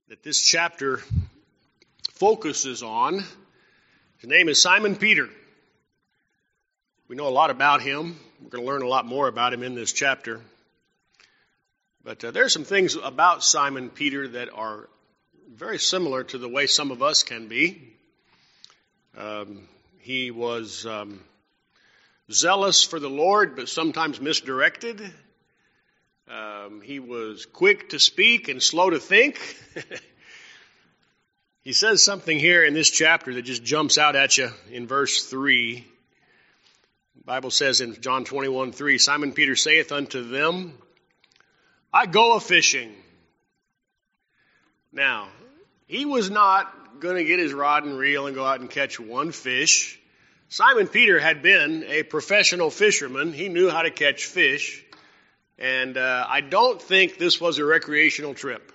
that this chapter focuses on. His name is Simon Peter. We know a lot about him. We're going to learn a lot more about him in this chapter. But there are some things about Simon Peter that are very similar to the way some of us can be. He was zealous for the Lord, but sometimes misdirected. He was quick to speak and slow to think. He says something here in this chapter that just jumps out at you in verse 3. The Bible says in John 21:3, Simon Peter saith unto them, I go a-fishing. Now, he was not going to get his rod and reel and go out and catch one fish. Simon Peter had been a professional fisherman. He knew how to catch fish. And I don't think this was a recreational trip.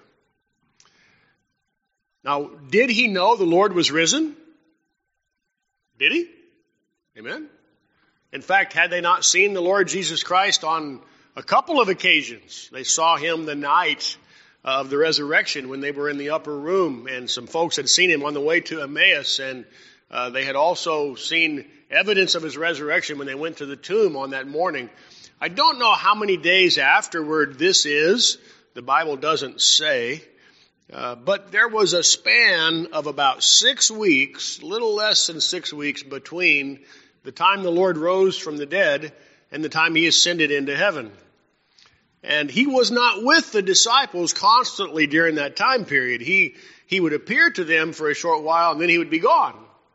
Now, did he know the Lord was risen? Did he? Amen. In fact, had they not seen the Lord Jesus Christ on a couple of occasions? They saw him the night of the resurrection when they were in the upper room, and some folks had seen him on the way to Emmaus, and they had also seen evidence of his resurrection when they went to the tomb on that morning. I don't know how many days afterward this is. The Bible doesn't say. But there was a span of about 6 weeks, little less than 6 weeks, between the time the Lord rose from the dead and the time he ascended into heaven. And he was not with the disciples constantly during that time period. He would appear to them for a short while and then he would be gone.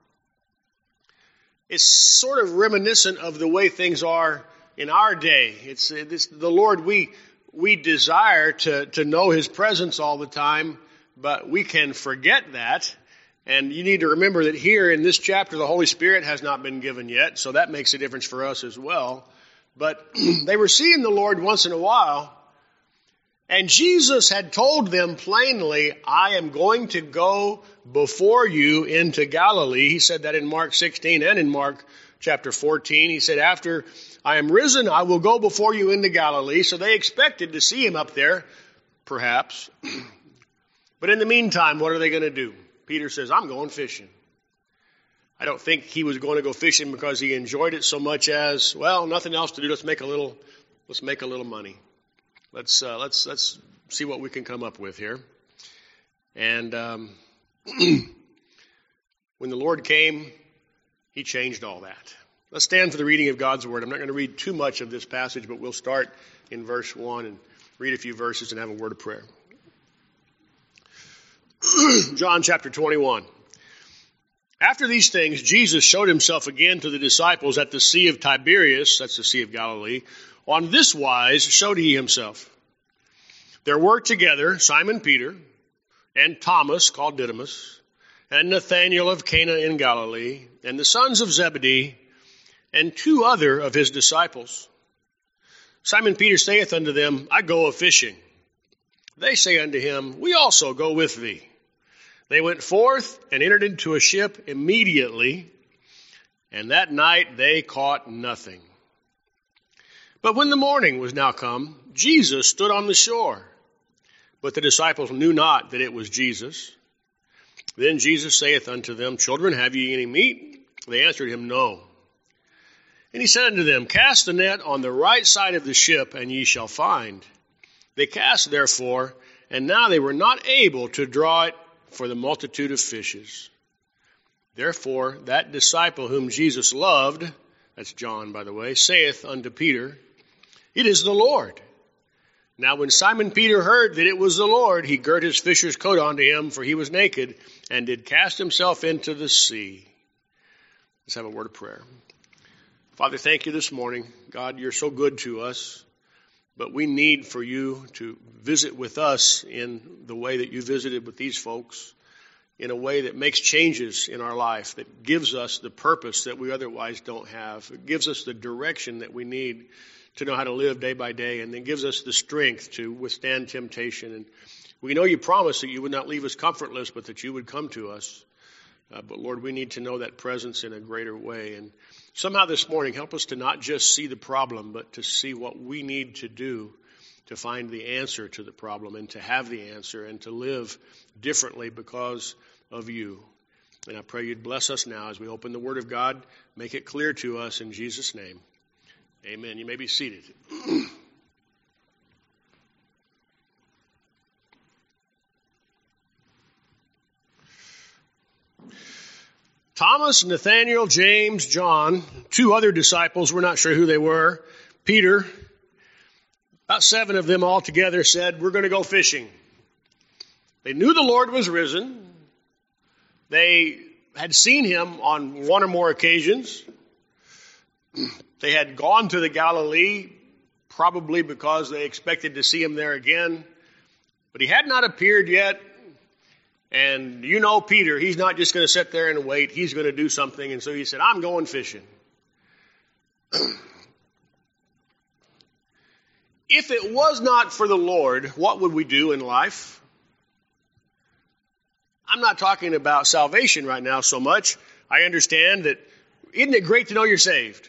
It's sort of reminiscent of the way things are in our day. It's the Lord, we desire to know his presence all the time, but we can forget that. And you need to remember that here in this chapter, the Holy Spirit has not been given yet, so that makes a difference for us as well. But they were seeing the Lord once in a while, and Jesus had told them plainly, I am going to go before you into Galilee. He said that in Mark 16 and in Mark chapter 14. He said, after I am risen, I will go before you into Galilee. So they expected to see him up there, perhaps. But in the meantime, what are they going to do? Peter says, I'm going fishing. I don't think he was going to go fishing because he enjoyed it so much as, well, nothing else to do. Let's make a little money. Let's see what we can come up with here. And when the Lord came, he changed all that. Let's stand for the reading of God's Word. I'm not going to read too much of this passage, but we'll start in verse 1 and read a few verses and have a word of prayer. John chapter 21. After these things, Jesus showed himself again to the disciples at the Sea of Tiberias, that's the Sea of Galilee. On this wise showed he himself. There were together Simon Peter and Thomas, called Didymus, and Nathanael of Cana in Galilee, and the sons of Zebedee, and 2 other of his disciples. Simon Peter saith unto them, I go a-fishing. They say unto him, we also go with thee. They went forth and entered into a ship immediately, and that night they caught nothing. But when the morning was now come, Jesus stood on the shore. But the disciples knew not that it was Jesus. Then Jesus saith unto them, Children, have ye any meat? They answered him, No. And he said unto them, Cast the net on the right side of the ship, and ye shall find. They cast therefore, and now they were not able to draw it for the multitude of fishes. Therefore that disciple whom Jesus loved, that's John, by the way, saith unto Peter, It is the Lord. Now when Simon Peter heard that it was the Lord, he girt his fisher's coat unto him, for he was naked, and did cast himself into the sea. Let's have a word of prayer. Father, thank you this morning. God, you're so good to us, but we need for you to visit with us in the way that you visited with these folks, in a way that makes changes in our life, that gives us the purpose that we otherwise don't have. It gives us the direction that we need to know how to live day by day, and then gives us the strength to withstand temptation. And we know you promised that you would not leave us comfortless, but that you would come to us. But Lord, we need to know that presence in a greater way. And somehow this morning, help us to not just see the problem, but to see what we need to do to find the answer to the problem and to have the answer and to live differently because of you. And I pray you'd bless us now as we open the Word of God. Make it clear to us in Jesus' name. Amen. You may be seated. Thomas, Nathaniel, James, John, two other disciples, we're not sure who they were, Peter, about 7 of them all together said, we're going to go fishing. They knew the Lord was risen. They had seen him on one or more occasions. They had gone to the Galilee, probably because they expected to see him there again. But he had not appeared yet. And you know Peter, he's not just going to sit there and wait. He's going to do something. And so he said, I'm going fishing. If it was not for the Lord, what would we do in life? I'm not talking about salvation right now so much. I understand that. Isn't it great to know you're saved?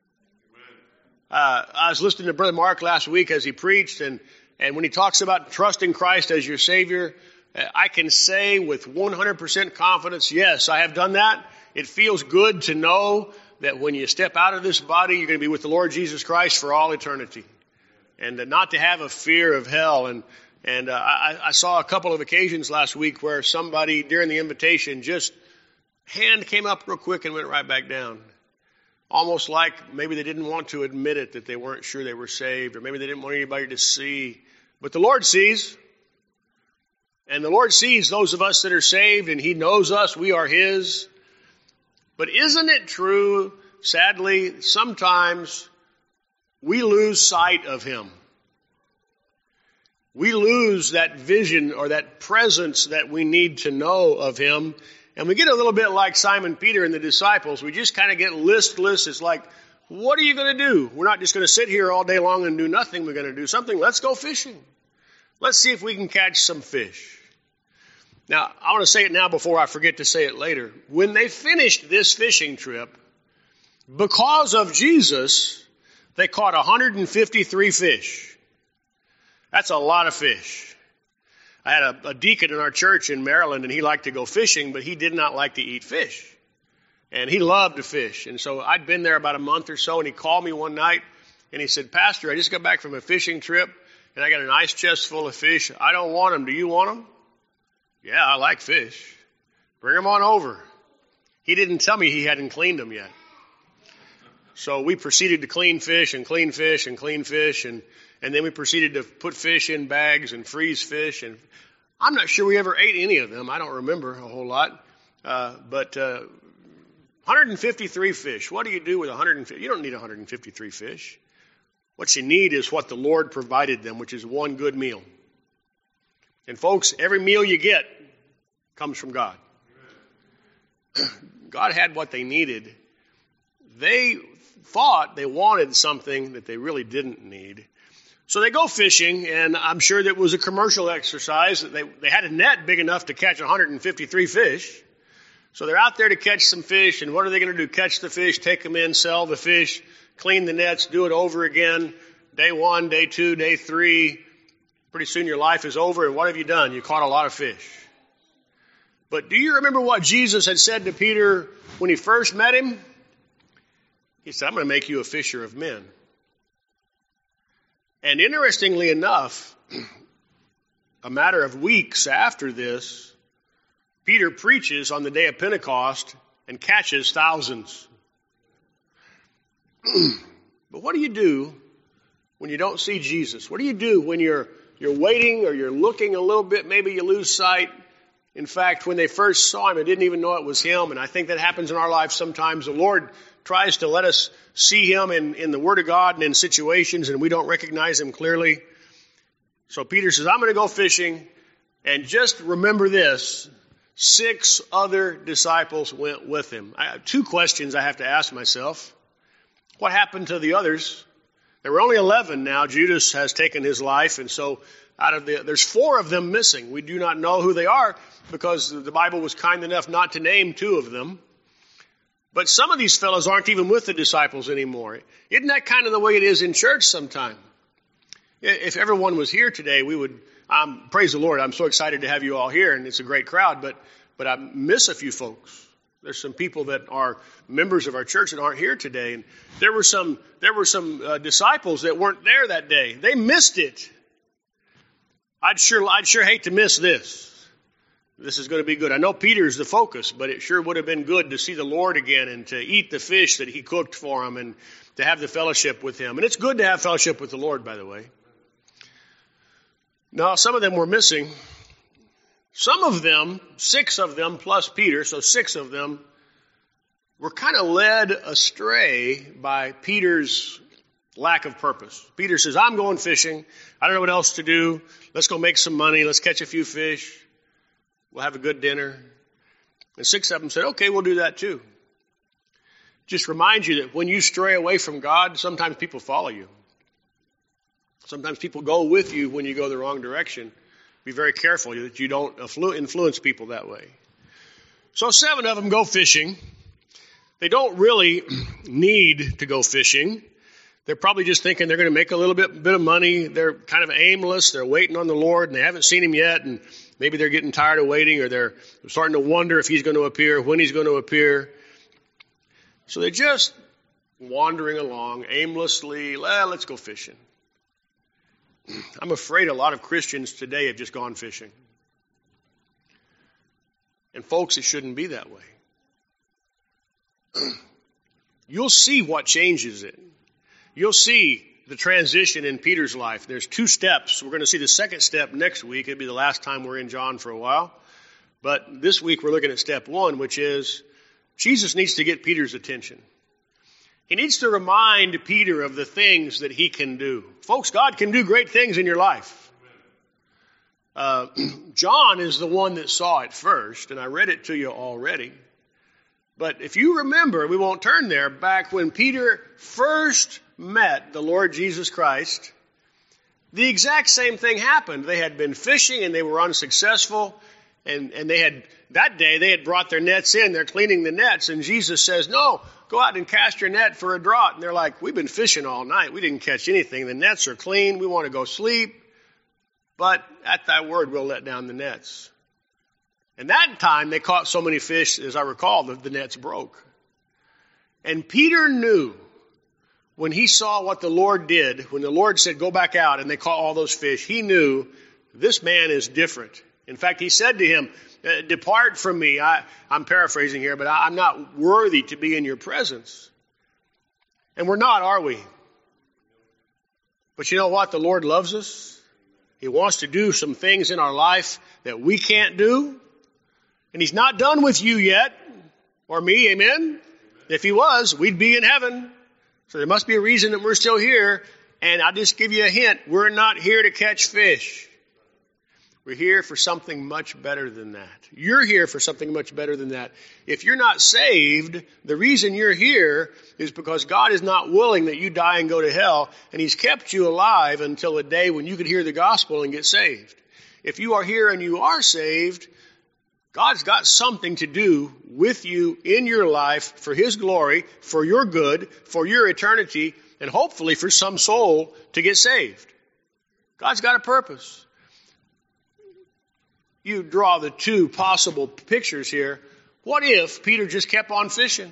I was listening to Brother Mark last week as he preached, and when he talks about trusting Christ as your Savior, I can say with 100% confidence, yes, I have done that. It feels good to know that when you step out of this body, you're going to be with the Lord Jesus Christ for all eternity. And not to have a fear of hell. And I saw a couple of occasions last week where somebody during the invitation just hand came up real quick and went right back down. Almost like maybe they didn't want to admit it, that they weren't sure they were saved, or maybe they didn't want anybody to see. But the Lord sees. And the Lord sees those of us that are saved, and He knows us. We are His. But isn't it true, sadly, sometimes we lose sight of Him. We lose that vision or that presence that we need to know of Him. And we get a little bit like Simon Peter and the disciples. We just kind of get listless. It's like, what are you going to do? We're not just going to sit here all day long and do nothing. We're going to do something. Let's go fishing. Let's see if we can catch some fish. Now, I want to say it now before I forget to say it later. When they finished this fishing trip, because of Jesus, they caught 153 fish. That's a lot of fish. I had a deacon in our church in Maryland, and he liked to go fishing, but he did not like to eat fish. And he loved to fish. And so I'd been there about a month or so, and he called me one night, and he said, Pastor, I just got back from a fishing trip, and I got an ice chest full of fish. I don't want them. Do you want them? Yeah, I like fish. Bring them on over. He didn't tell me he hadn't cleaned them yet. So we proceeded to clean fish and clean fish and clean fish, and then we proceeded to put fish in bags and freeze fish. And I'm not sure we ever ate any of them. I don't remember a whole lot. But 153 fish. What do you do with 150? You don't need 153 fish. What you need is what the Lord provided them, which is one good meal. And folks, every meal you get comes from God. God had what they needed. They thought they wanted something that they really didn't need. So they go fishing, and I'm sure that was a commercial exercise. They had a net big enough to catch 153 fish. So they're out there to catch some fish, and what are they going to do? Catch the fish, take them in, sell the fish, clean the nets, do it over again. Day 1, day 2, day 3. Pretty soon your life is over, and what have you done? You caught a lot of fish. But do you remember what Jesus had said to Peter when he first met him? He said, I'm going to make you a fisher of men. And interestingly enough, a matter of weeks after this, Peter preaches on the day of Pentecost and catches thousands. But what do you do when you don't see Jesus? What do you do when you're waiting or you're looking a little bit, maybe you lose sight? In fact, when they first saw him, they didn't even know it was him. And I think that happens in our lives sometimes. The Lord tries to let us see him in the Word of God and in situations, and we don't recognize him clearly. So Peter says, I'm going to go fishing. And just remember this, 6 other disciples went with him. I have 2 questions I have to ask myself. What happened to the others? There were only 11 now. Judas has taken his life, and so there's 4 of them missing. We do not know who they are because the Bible was kind enough not to name 2 of them. But some of these fellows aren't even with the disciples anymore. Isn't that kind of the way it is in church sometimes? If everyone was here today, we would, praise the Lord, I'm so excited to have you all here, and it's a great crowd, but I miss a few folks. There's some people that are members of our church that aren't here today, and there were some disciples that weren't there that day. They missed it. I'd sure hate to miss this. This is going to be good. I know Peter's the focus, but it sure would have been good to see the Lord again and to eat the fish that he cooked for him and to have the fellowship with him. And it's good to have fellowship with the Lord, by the way. Now, some of them were missing. Some of them, 6 of them plus Peter, so 6 of them, were kind of led astray by Peter's lack of purpose. Peter says, I'm going fishing. I don't know what else to do. Let's go make some money. Let's catch a few fish. We'll have a good dinner. And 6 of them said, okay, we'll do that too. Just remind you that when you stray away from God, sometimes people follow you. Sometimes people go with you when you go the wrong direction. Be very careful that you don't influence people that way. So 7 of them go fishing. They don't really need to go fishing. They're probably just thinking they're going to make a little bit of money. They're kind of aimless. They're waiting on the Lord, and they haven't seen him yet, and maybe they're getting tired of waiting, or they're starting to wonder if he's going to appear, when he's going to appear. So they're just wandering along aimlessly. Let's go fishing. I'm afraid a lot of Christians today have just gone fishing. And folks, it shouldn't be that way. You'll see what changes it. You'll see the transition in Peter's life. There's 2 steps. We're going to see the second step next week. It'll be the last time we're in John for a while. But this week we're looking at step 1, which is Jesus needs to get Peter's attention. He needs to remind Peter of the things that he can do. Folks, God can do great things in your life. John is the one that saw it first, and I read it to you already. But if you remember, we won't turn there, back when Peter first met the Lord Jesus Christ, the exact same thing happened. They had been fishing and they were unsuccessful, and that day they had brought their nets in. They're cleaning the nets, and Jesus says, no, go out and cast your net for a draught. And they're like, we've been fishing all night. We didn't catch anything. The nets are clean. We want to go sleep. But at thy word, we'll let down the nets. And that time, they caught so many fish, as I recall, that the nets broke. And Peter knew when he saw what the Lord did, when the Lord said, go back out, and they caught all those fish, he knew this man is different. In fact, he said to him, depart from me. I'm paraphrasing here, but I'm not worthy to be in your presence. And we're not, are we? But you know what? The Lord loves us. He wants to do some things in our life that we can't do. And he's not done with you yet, or me, amen? If he was, we'd be in heaven. So there must be a reason that we're still here. And I'll just give you a hint. We're not here to catch fish. We're here for something much better than that. You're here for something much better than that. If you're not saved, the reason you're here is because God is not willing that you die and go to hell, and he's kept you alive until a day when you could hear the gospel and get saved. If you are here and you are saved, God's got something to do with you in your life for his glory, for your good, for your eternity, and hopefully for some soul to get saved. God's got a purpose. You draw the 2 possible pictures here. What if Peter just kept on fishing?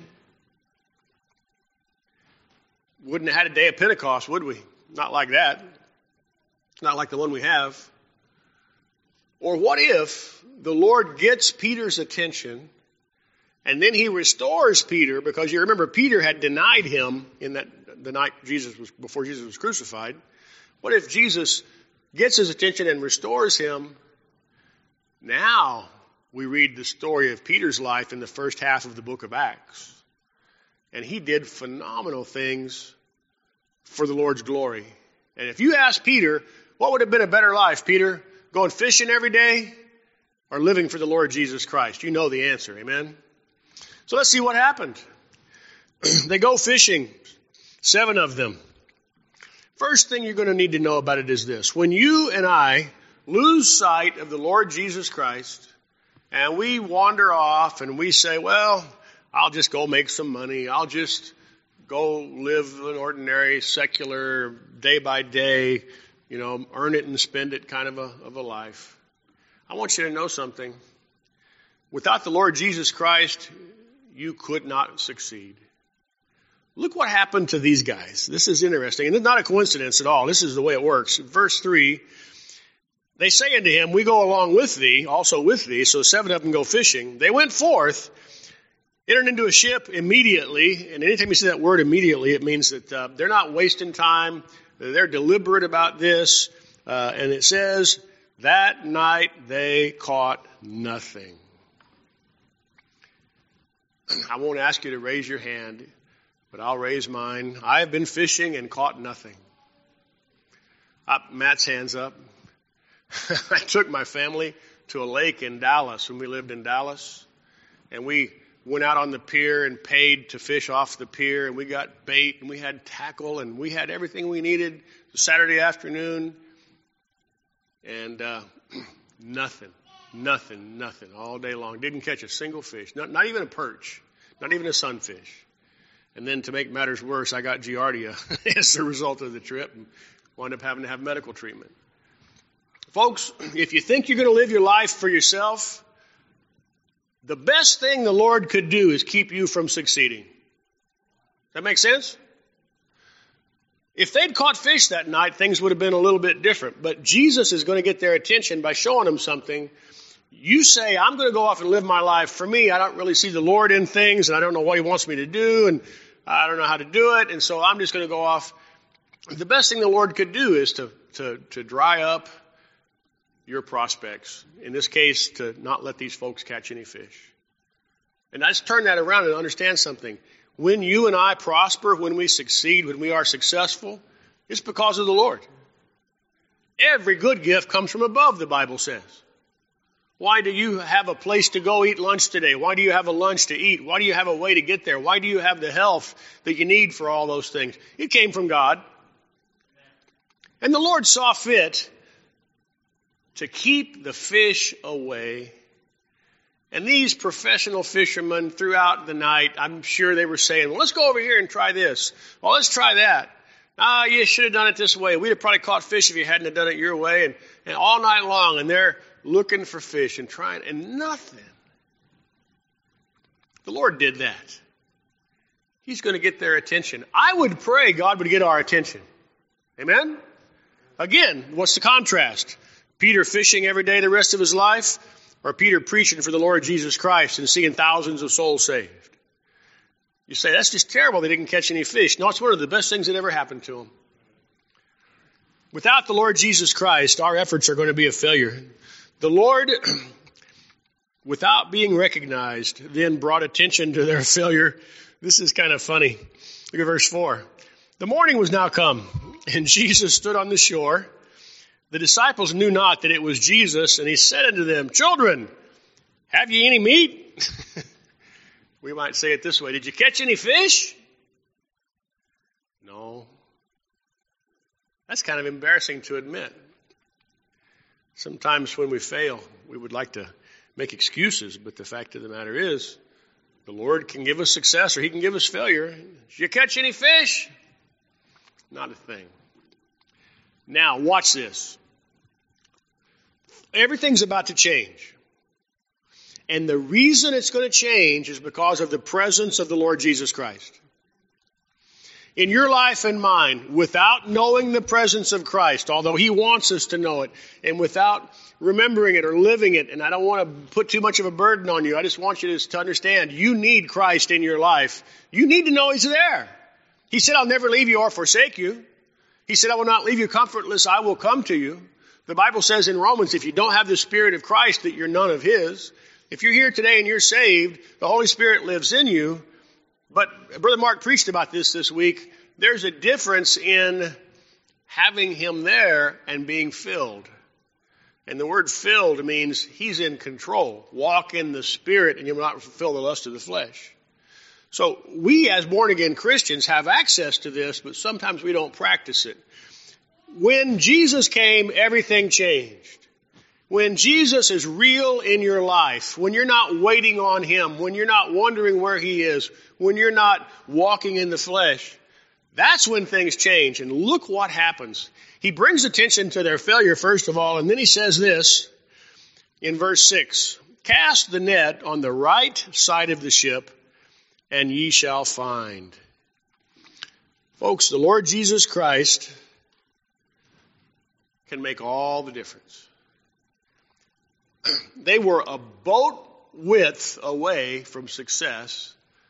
Wouldn't have had a day of Pentecost, would we? Not like that. Not like the one we have. Or what if the Lord gets Peter's attention and then he restores Peter, because you remember Peter had denied him in the night before Jesus was crucified. What if Jesus gets his attention and restores him? Now we read the story of Peter's life in the first half of the book of Acts. And he did phenomenal things for the Lord's glory. And if you ask Peter, what would have been a better life, Peter? Going fishing every day or living for the Lord Jesus Christ? You know the answer, amen? So let's see what happened. They go fishing, 7 of them. First thing you're going to need to know about it is this. When you and I lose sight of the Lord Jesus Christ and we wander off and we say, well, I'll just go make some money. I'll just go live an ordinary, secular, day by day, earn it and spend it kind of a life. I want you to know something. Without the Lord Jesus Christ, you could not succeed. Look what happened to these guys. This is interesting, and it's not a coincidence at all. This is the way it works. Verse 3, they say unto him, we go along with thee, also with thee. So 7 of them go fishing. They went forth, entered into a ship immediately. And anytime you see that word immediately, it means that they're not wasting time. They're deliberate about this. And it says, that night they caught nothing. I won't ask you to raise your hand, but I'll raise mine. I have been fishing and caught nothing. Matt's hands up. I took my family to a lake in Dallas when we lived in Dallas. And we went out on the pier and paid to fish off the pier. And we got bait and we had tackle and we had everything we needed Saturday afternoon. And nothing all day long. Didn't catch a single fish. Not even a perch. Not even a sunfish. And then to make matters worse, I got Giardia as a result of the trip and wound up having to have medical treatment. Folks, if you think you're going to live your life for yourself, the best thing the Lord could do is keep you from succeeding. Does that make sense? If they'd caught fish that night, things would have been a little bit different. But Jesus is going to get their attention by showing them something. You say, I'm going to go off and live my life. For me, I don't really see the Lord in things, and I don't know what he wants me to do, and I don't know how to do it, and so I'm just going to go off. The best thing the Lord could do is to dry up your prospects. In this case, to not let these folks catch any fish. And let's turn that around and understand something. When you and I prosper, when we succeed, when we are successful, it's because of the Lord. Every good gift comes from above, the Bible says. Why do you have a place to go eat lunch today? Why do you have a lunch to eat? Why do you have a way to get there? Why do you have the health that you need for all those things? It came from God. And the Lord saw fit to keep the fish away. And these professional fishermen throughout the night, I'm sure they were saying, well, let's go over here and try this. Well, let's try that. You should have done it this way. We'd have probably caught fish if you hadn't have done it your way. And all night long, and they're looking for fish and trying, and nothing. The Lord did that. He's going to get their attention. I would pray God would get our attention. Amen? Again, what's the contrast? Peter fishing every day the rest of his life, or Peter preaching for the Lord Jesus Christ and seeing thousands of souls saved? You say, that's just terrible. They didn't catch any fish. No, it's one of the best things that ever happened to them. Without the Lord Jesus Christ, our efforts are going to be a failure. The Lord, without being recognized, then brought attention to their failure. This is kind of funny. Look at verse 4. The morning was now come, and Jesus stood on the shore. The disciples knew not that it was Jesus, and he said unto them, children, have ye any meat? We might say it this way. Did you catch any fish? No. That's kind of embarrassing to admit. Sometimes when we fail, we would like to make excuses, but the fact of the matter is, the Lord can give us success or he can give us failure. Did you catch any fish? Not a thing. Now, watch this. Everything's about to change. And the reason it's going to change is because of the presence of the Lord Jesus Christ. In your life and mine, without knowing the presence of Christ, although he wants us to know it, and without remembering it or living it, and I don't want to put too much of a burden on you, I just want you to understand, you need Christ in your life. You need to know he's there. He said, I'll never leave you or forsake you. He said, I will not leave you comfortless, I will come to you. The Bible says in Romans, if you don't have the Spirit of Christ, that you're none of his. If you're here today and you're saved, the Holy Spirit lives in you. But Brother Mark preached about this week. There's a difference in having him there and being filled. And the word filled means he's in control. Walk in the Spirit and you will not fulfill the lust of the flesh. So we as born-again Christians have access to this, but sometimes we don't practice it. When Jesus came, everything changed. When Jesus is real in your life, when you're not waiting on him, when you're not wondering where he is, when you're not walking in the flesh, That's when things change. And look what happens. He brings attention to their failure, first of all, and then he says this in verse 6. Cast the net on the right side of the ship, and ye shall find. Folks, the Lord Jesus Christ can make all the difference. They were a boat width away from success,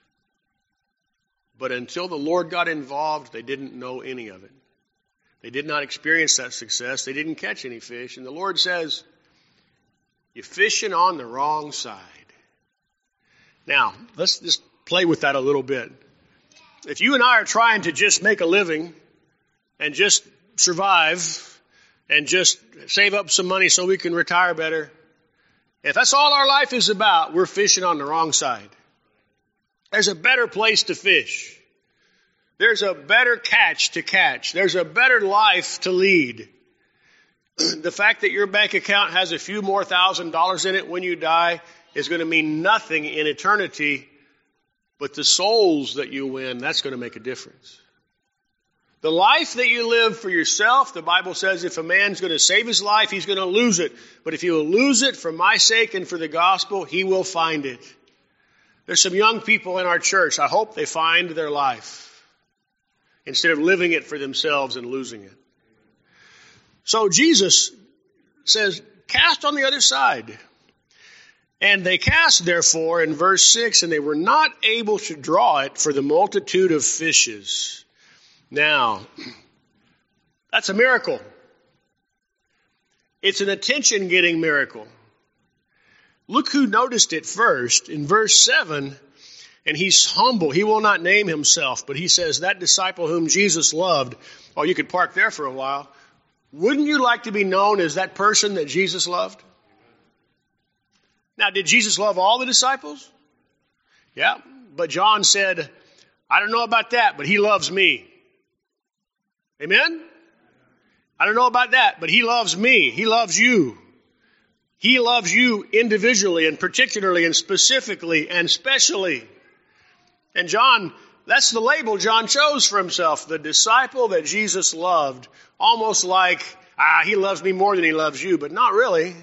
but until the Lord got involved, they didn't know any of it. They did not experience that success. They didn't catch any fish. And the Lord says, you're fishing on the wrong side. Now, let's just play with that a little bit. If you and I are trying to just make a living and just survive and just save up some money so we can retire better, if that's all our life is about, we're fishing on the wrong side. There's a better place to fish. There's a better catch to catch. There's a better life to lead. The fact that your bank account has a few more $1,000s in it when you die is going to mean nothing in eternity, but the souls that you win, that's going to make a difference. The life that you live for yourself, the Bible says if a man's going to save his life, he's going to lose it. But if he will lose it for my sake and for the gospel, he will find it. There's some young people in our church. I hope they find their life instead of living it for themselves and losing it. So Jesus says, cast on the other side. And they cast, therefore, in verse 6, and they were not able to draw it for the multitude of fishes. Now, that's a miracle. It's an attention-getting miracle. Look who noticed it first. In verse 7, and he's humble. He will not name himself, but he says, that disciple whom Jesus loved. Oh, you could park there for a while. Wouldn't you like to be known as that person that Jesus loved? Now, did Jesus love all the disciples? Yeah, but John said, I don't know about that, but he loves me. Amen? I don't know about that, but he loves me. He loves you. He loves you individually and particularly and specifically and specially. And John, that's the label John chose for himself, the disciple that Jesus loved. Almost like, he loves me more than he loves you, but not really.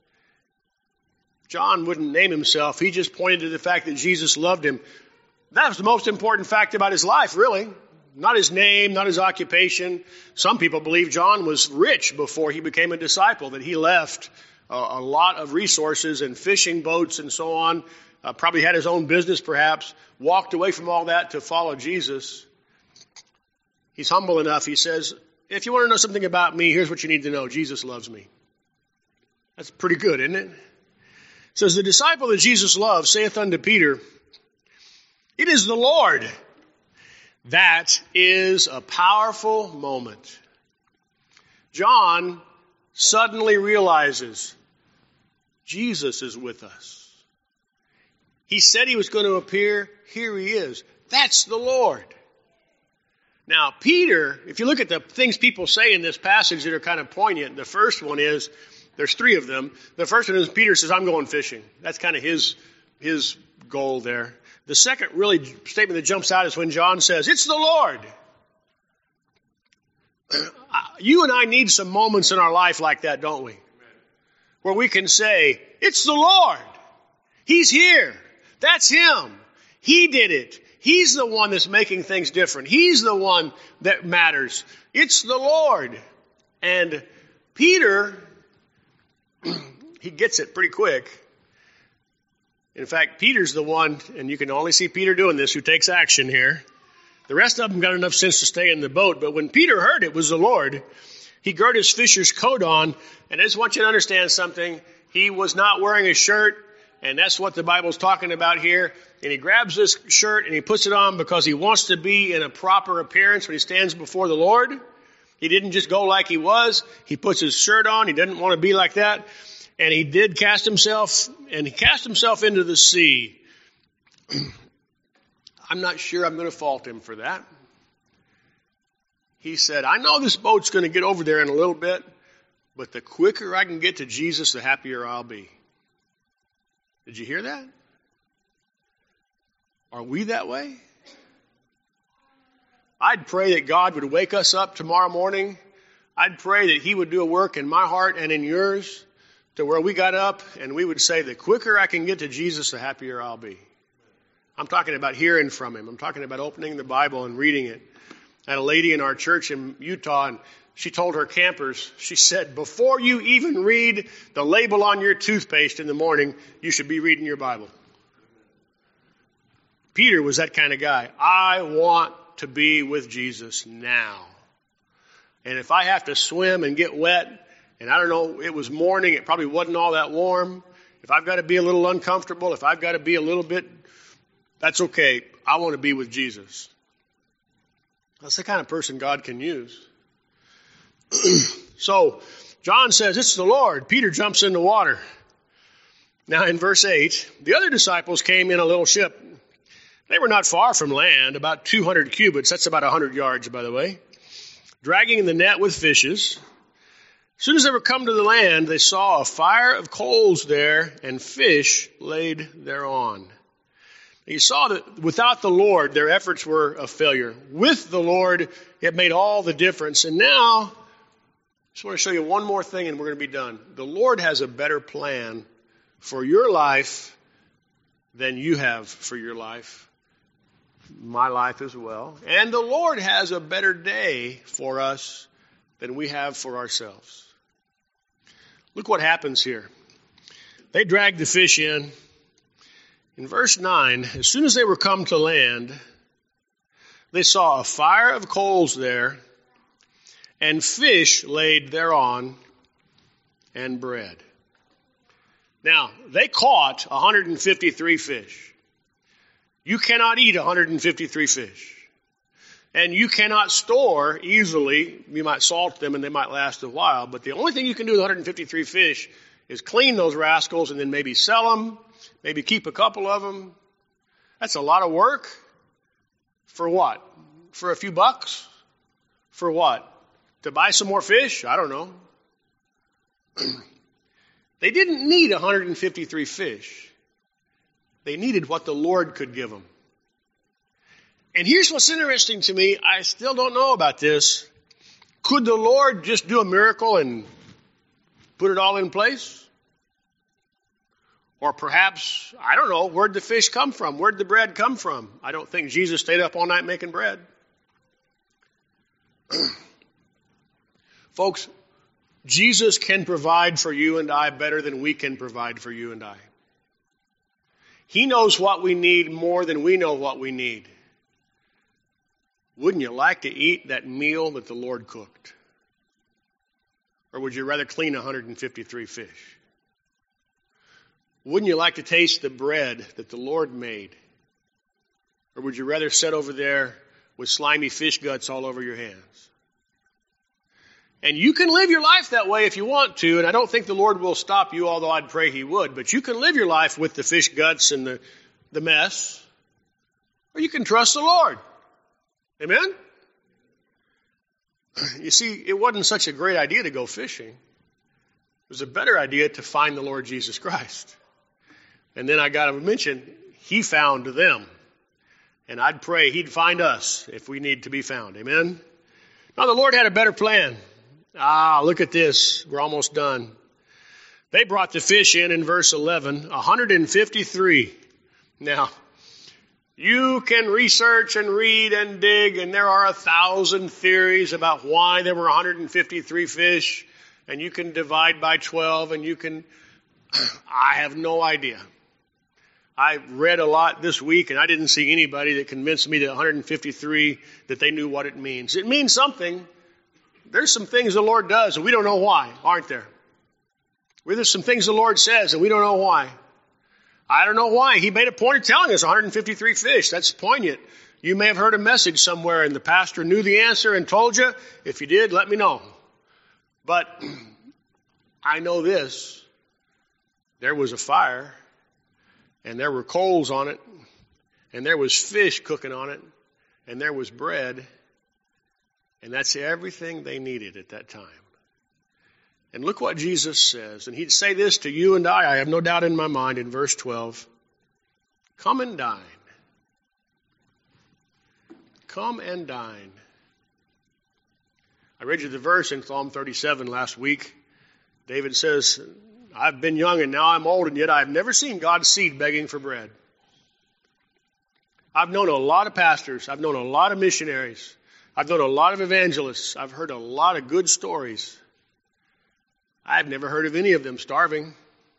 John wouldn't name himself. He just pointed to the fact that Jesus loved him. That was the most important fact about his life, really. Not his name, not his occupation. Some people believe John was rich before he became a disciple, that he left a lot of resources and fishing boats and so on. Probably had his own business perhaps. Walked away from all that to follow Jesus. He's humble enough. He says, if you want to know something about me, here's what you need to know. Jesus loves me. That's pretty good, isn't it? It says, the disciple that Jesus loved saith unto Peter, it is the Lord. That is a powerful moment. John suddenly realizes Jesus is with us. He said he was going to appear. Here he is. That's the Lord. Now, Peter, if you look at the things people say in this passage that are kind of poignant, the first one is, there's three of them. The first one is Peter says, I'm going fishing. That's kind of his goal there. The second really statement that jumps out is when John says, it's the Lord. You and I need some moments in our life like that, don't we? Where we can say, it's the Lord. He's here. That's him. He did it. He's the one that's making things different. He's the one that matters. It's the Lord. And Peter, he gets it pretty quick. In fact, Peter's the one, and you can only see Peter doing this, who takes action here. The rest of them got enough sense to stay in the boat. But when Peter heard it was the Lord, he girded his fisher's coat on. And I just want you to understand something. He was not wearing a shirt. And that's what the Bible's talking about here. And he grabs this shirt and he puts it on because he wants to be in a proper appearance when he stands before the Lord. He didn't just go like he was. He puts his shirt on. He didn't want to be like that. And he did cast himself, and he cast himself into the sea. I'm not sure I'm going to fault him for that. He said, I know this boat's going to get over there in a little bit, but the quicker I can get to Jesus, the happier I'll be. Did you hear that? Are we that way? I'd pray that God would wake us up tomorrow morning. I'd pray that he would do a work in my heart and in yours to where we got up and we would say, the quicker I can get to Jesus, the happier I'll be. I'm talking about hearing from him. I'm talking about opening the Bible and reading it. I had a lady in our church in Utah, and she told her campers, she said, before you even read the label on your toothpaste in the morning, you should be reading your Bible. Peter was that kind of guy. I want to be with Jesus now. And if I have to swim and get wet, and I don't know, it was morning, it probably wasn't all that warm. If I've got to be a little uncomfortable, if I've got to be a little bit, that's okay. I want to be with Jesus. That's the kind of person God can use. So, John says, it's the Lord. Peter jumps in the water. Now in verse 8, the other disciples came in a little ship. They were not far from land, about 200 cubits. That's about 100 yards, by the way. Dragging in the net with fishes. As soon as they were come to the land, they saw a fire of coals there and fish laid thereon. You saw that without the Lord, their efforts were a failure. With the Lord, it made all the difference. And now, I just want to show you one more thing and we're going to be done. The Lord has a better plan for your life than you have for your life. My life as well. And the Lord has a better day for us than we have for ourselves. Look what happens here. They dragged the fish in. In verse 9, as soon as they were come to land, they saw a fire of coals there, and fish laid thereon, and bread. Now, they caught 153 fish. You cannot eat 153 fish. And you cannot store easily. You might salt them and they might last a while, but the only thing you can do with 153 fish is clean those rascals and then maybe sell them, maybe keep a couple of them. That's a lot of work. For what? For a few bucks? For what? To buy some more fish? I don't know. They didn't need 153 fish. They needed what the Lord could give them. And here's what's interesting to me. I still don't know about this. Could the Lord just do a miracle and put it all in place? Or perhaps, I don't know, where'd the fish come from? Where'd the bread come from? I don't think Jesus stayed up all night making bread. Folks, Jesus can provide for you and I better than we can provide for you and I. He knows what we need more than we know what we need. Wouldn't you like to eat that meal that the Lord cooked? Or would you rather clean 153 fish? Wouldn't you like to taste the bread that the Lord made? Or would you rather sit over there with slimy fish guts all over your hands? And you can live your life that way if you want to, and I don't think the Lord will stop you, although I'd pray He would. But you can live your life with the fish guts and the mess, or you can trust the Lord. Amen? You see, it wasn't such a great idea to go fishing. It was a better idea to find the Lord Jesus Christ. And then I got to mention, He found them. And I'd pray He'd find us if we need to be found. Amen? Now the Lord had a better plan. Look at this. We're almost done. They brought the fish in verse 11, 153. Now, you can research and read and dig, and there are 1,000 theories about why there were 153 fish, and you can divide by 12, and you can, I have no idea. I read a lot this week, and I didn't see anybody that convinced me that 153, that they knew what it means. It means something. There's some things the Lord does, and we don't know why, aren't there? There's some things the Lord says, and we don't know why. I don't know why. He made a point of telling us 153 fish. That's poignant. You may have heard a message somewhere and the pastor knew the answer and told you. If you did, let me know. But I know this. There was a fire and there were coals on it and there was fish cooking on it and there was bread. And that's everything they needed at that time. And look what Jesus says. And He'd say this to you and I have no doubt in my mind, in verse 12. Come and dine. Come and dine. I read you the verse in Psalm 37 last week. David says, I've been young and now I'm old, and yet I've never seen God's seed begging for bread. I've known a lot of pastors. I've known a lot of missionaries. I've known a lot of evangelists. I've heard a lot of good stories. I've never heard of any of them starving.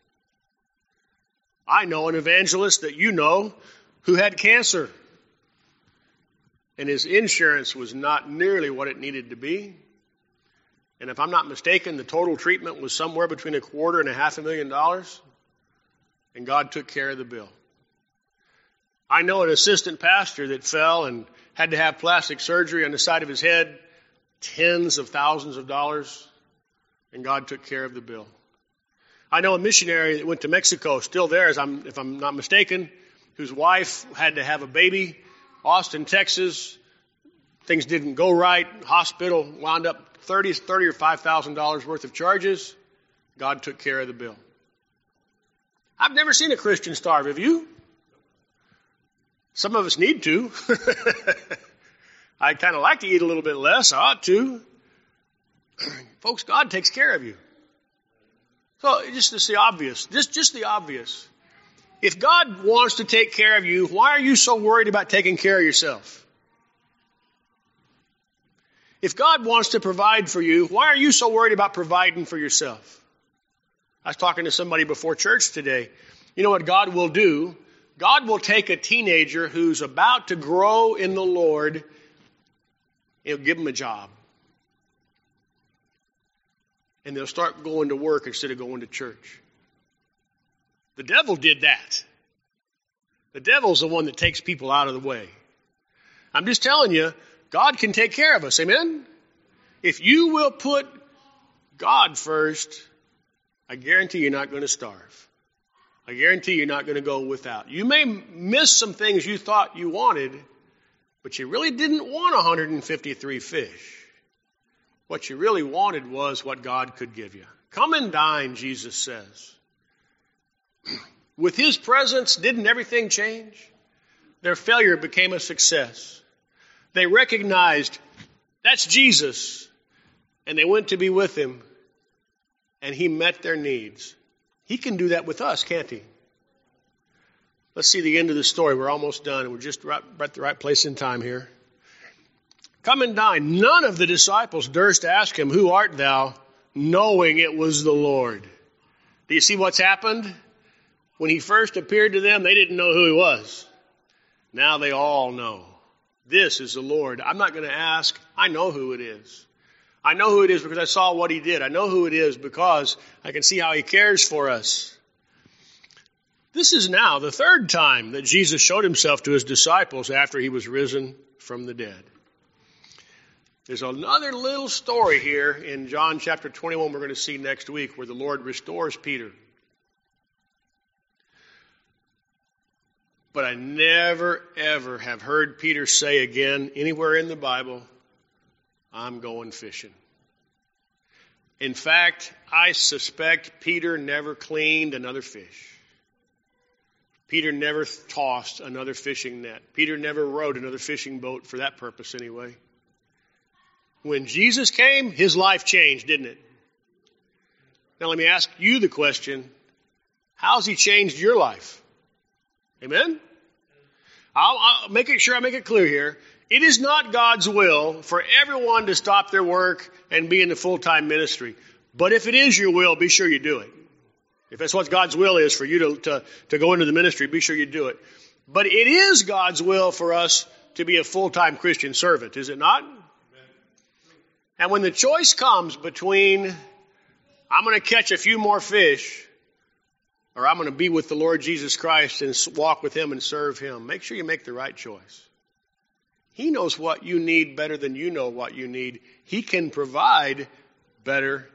I know an evangelist that you know who had cancer, and his insurance was not nearly what it needed to be. And if I'm not mistaken, the total treatment was somewhere between $250,000 and $500,000, and God took care of the bill. I know an assistant pastor that fell and had to have plastic surgery on the side of his head, tens of thousands of dollars, and God took care of the bill. I know a missionary that went to Mexico, still there, if I'm not mistaken, whose wife had to have a baby, Austin, Texas. Things didn't go right. Hospital wound up $30,000 or $5,000 worth of charges. God took care of the bill. I've never seen a Christian starve, have you? Some of us need to. I'd kind of like to eat a little bit less. I ought to. Folks, God takes care of you. So just the obvious. Just the obvious. If God wants to take care of you, why are you so worried about taking care of yourself? If God wants to provide for you, why are you so worried about providing for yourself? I was talking to somebody before church today. You know what God will do? God will take a teenager who's about to grow in the Lord and He'll give them a job. And they'll start going to work instead of going to church. The devil did that. The devil's the one that takes people out of the way. I'm just telling you, God can take care of us. Amen? If you will put God first, I guarantee you're not going to starve. I guarantee you're not going to go without. You may miss some things you thought you wanted, but you really didn't want 153 fish. What you really wanted was what God could give you. Come and dine, Jesus says. With His presence, didn't everything change? Their failure became a success. They recognized, that's Jesus. And they went to be with Him. And He met their needs. He can do that with us, can't He? Let's see the end of the story. We're almost done. We're just right at the right place in time here. Come and dine. None of the disciples durst ask Him, who art thou? Knowing it was the Lord. Do you see what's happened? When He first appeared to them, they didn't know who He was. Now they all know. This is the Lord. I'm not going to ask. I know who it is. I know who it is because I saw what He did. I know who it is because I can see how He cares for us. This is now the third time that Jesus showed Himself to His disciples after He was risen from the dead. There's another little story here in John chapter 21 we're going to see next week where the Lord restores Peter. But I never, ever have heard Peter say again, anywhere in the Bible, I'm going fishing. In fact, I suspect Peter never cleaned another fish. Peter never tossed another fishing net. Peter never rowed another fishing boat for that purpose anyway. When Jesus came, his life changed, didn't it? Now let me ask you the question, how's He changed your life? Amen? I'll make sure I make it clear here. It is not God's will for everyone to stop their work and be in the full-time ministry. But if it is your will, be sure you do it. If that's what God's will is for you to go into the ministry, be sure you do it. But it is God's will for us to be a full-time Christian servant, is it not? Amen. And when the choice comes between, I'm going to catch a few more fish, or I'm going to be with the Lord Jesus Christ and walk with Him and serve Him, make sure you make the right choice. He knows what you need better than you know what you need. He can provide better.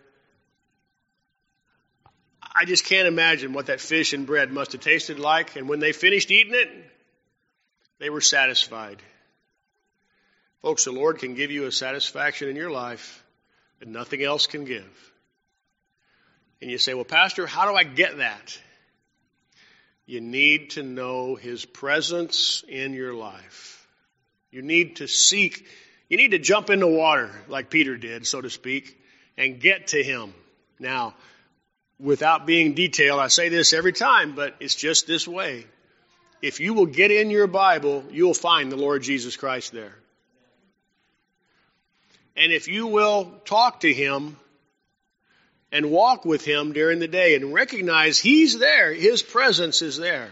I just can't imagine what that fish and bread must have tasted like. And when they finished eating it, they were satisfied. Folks, the Lord can give you a satisfaction in your life that nothing else can give. And you say, well, Pastor, how do I get that? You need to know His presence in your life. You need to seek. You need to jump in the water like Peter did, so to speak, and get to him. Now, without being detailed, I say this every time, but it's just this way. If you will get in your Bible, you'll find the Lord Jesus Christ there. And if you will talk to him and walk with him during the day and recognize he's there, his presence is there.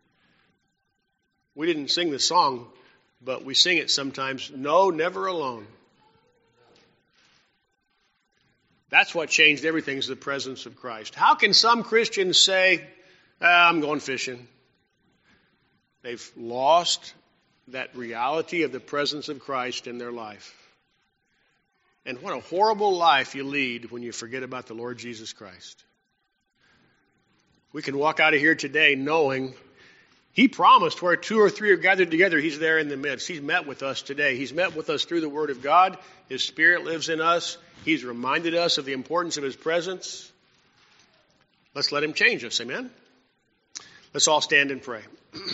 We didn't sing the song, but we sing it sometimes. No, never alone. That's what changed everything, is the presence of Christ. How can some Christians say, I'm going fishing? They've lost that reality of the presence of Christ in their life. And what a horrible life you lead when you forget about the Lord Jesus Christ. We can walk out of here today knowing he promised where 2 or 3 are gathered together, he's there in the midst. He's met with us today. He's met with us through the Word of God. His Spirit lives in us. He's reminded us of the importance of his presence. Let's let him change us. Amen? Let's all stand and pray.